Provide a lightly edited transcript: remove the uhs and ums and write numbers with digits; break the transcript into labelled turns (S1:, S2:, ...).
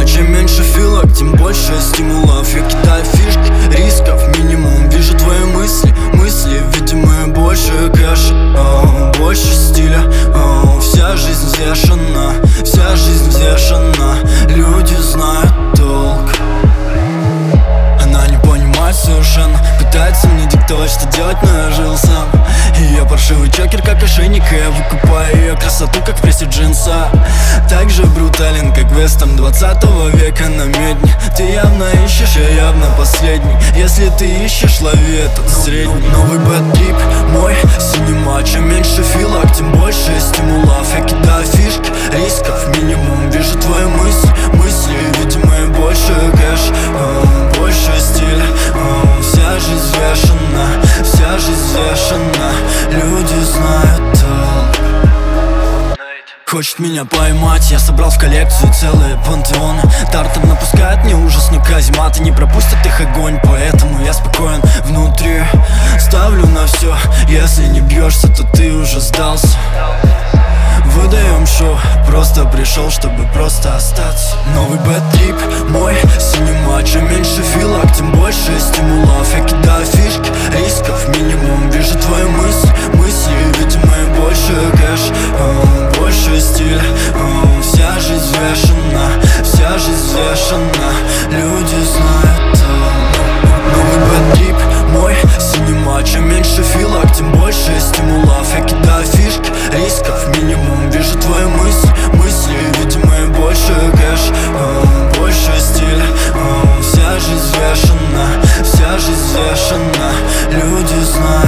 S1: Чем меньше филок, тем больше стимулов. Я кидаю фишки, рисков минимум. Вижу твои мысли, видимые больше кэша, больше стиля. Вся жизнь взвешена, вся жизнь взвешена. Люди знают толк. Она не понимает совершенно, пытается мне диктовать, что делать, но я жил сам. Ее паршивый чокер, как ошейник, и я выкупаю ее красоту, как в прессе джинса. Так же брутален, как вестерн 20 века на медне. Ты явно ищешь, я явно последний. Если ты ищешь, лови этот средний. Новый бэд-трип, мой синема. Чем меньше филок, тем больше стимулов. Я кидаю фишки, рисков минимум. Вижу твои мысли, видимые больше кэш, больше стиля. Вся жизнь взвешена, вся жизнь взвешена. Люди знают толк. Хочет меня поймать, я собрал в коллекцию целые пантеоны. Тартом напускает мне ужасную казематы, не пропустят их огонь, поэтому я спокоен внутри. Ставлю на все, если не бьешься, то ты уже сдался. Выдаем шоу, просто пришел, чтобы просто остаться. Новый бэд-трип, мой синема. Чем меньше филок, тем больше стимулов. Я кидаю фишки, рисков минимум. Вижу твои мысли, видимые больше кэш, больше стиля. Вся жизнь взвешена, вся жизнь взвешена. Люди знают толк. Новый бэд-трип, мой синема. Чем меньше филок, тем больше стимулов. Я кидаю фишки, рисков минимум. Вижу твои мысли, видимые больше кэш, больше стиля. Вся жизнь взвешена, вся жизнь взвешена. Люди знают.